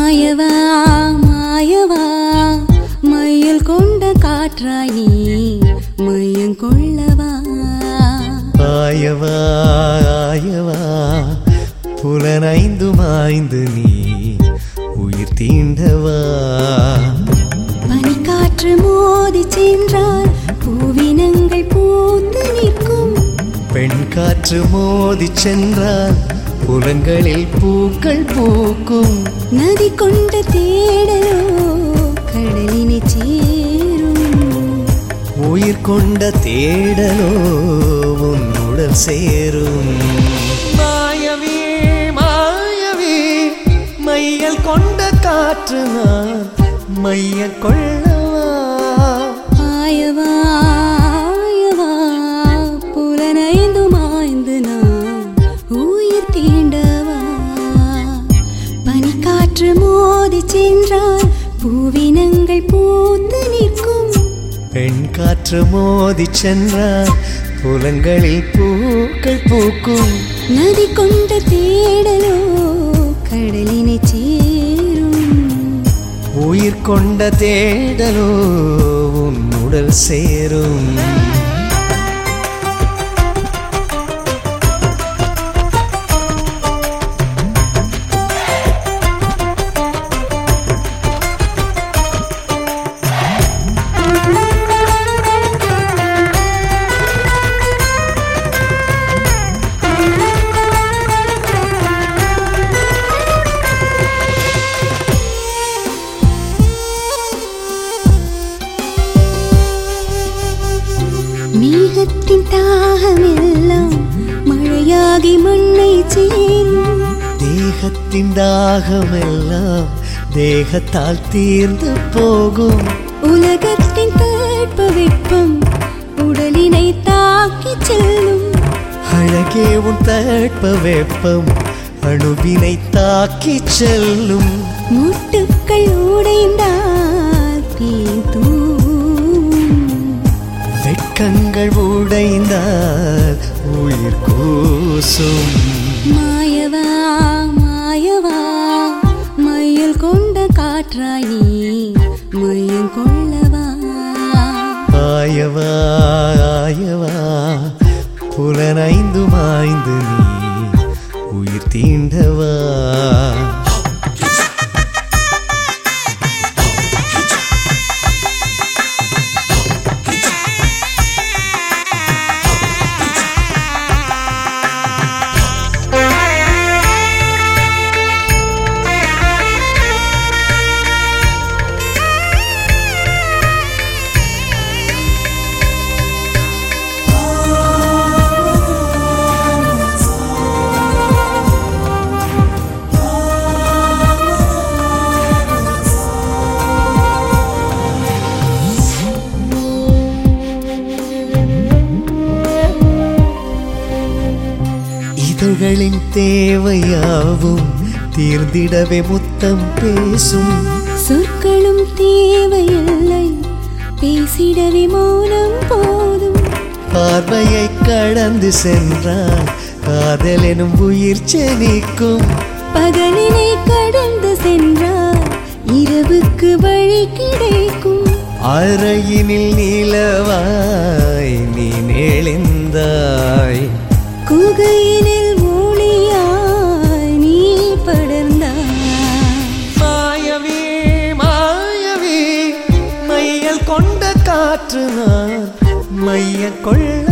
மாயவா மாயவா மையல் கொண்ட காற்றாய் நீ மையம் கொள்ளவா. ஆயவா ஆயவா புலனைந்து மாய்ந்து நீ உயிர் தீண்டவா. பனிக்காற்று மோதி சென்றால் பூவினங்கள் பூத்து நிற்கும். பெண் காற்று மோதி சென்றால் புலங்களில் பூக்கள் பூக்கும். நதி கொண்ட தேடலோ கடலினை சேரும். உயிர் கொண்ட தேடலோ உன்னுடல் சேரும். மாயவே மாயவே மையல் கொண்ட காற்று நான் மைய கொள்ளவா. ஆயவா ஆயவா புலனைந்து மாய்ந்து நான் உயிர் தீண்டவா. பனிக்காற்று மோதி சென்றால் பூவினங்கள் பூத்து நிற்கும். பெண் காற்று மோதி சென்றால் புலங்களில் பூக்கள் பூக்கும். நதி கொண்ட தேடலோ கடலினை சேரும். உயிர் கொண்ட தேடலோ உன்னுடல் சேரும். மேகத்தின் தாகமெல்லாம் மழையாகி மண்ணை சேரும். தேகத்தின் தாகமெல்லாம் தேகத்தால் தீர்ந்து போகும். உலகத்தின் தட்ப வெப்பம் உடலினை தாக்கி செல்லும். அழகே உன் தட்ப வெப்பம் அணுவினை தாக்கி செல்லும். முட்டுக்கள் உடைந்தால் தூவும். வெட்கங்கள் உடைந்தால் உயிர் கூசும். மாயவா மாயவா மையல் கொண்ட காற்றாய் நீ மையம் கொள்ளவா. ஆயவா ஆயவா புலனைந்து மாய்ந்து நீ உயிர் தீண்டவா. இதழ்களின் தேவையாவும் தீர்ந்திடவே முத்தம் பேசும். சொற்களும் தேவையில்லை பேசிடவே மௌனம் போதும். பார்வையை கடந்து சென்றால் காதல் எனும் உயிர் செனிக்கும். பகலினை கடந்து சென்றால் இரவுக்கு வழி கிடைக்கும். அறையினில் நிலவாய் நீ நெளிந்தாய். குகையினில் ஒளியாய் நீ படர்ந்தாய். மாயவே மாயவே மையல் கொண்ட காற்று நான் மைய கொள்ள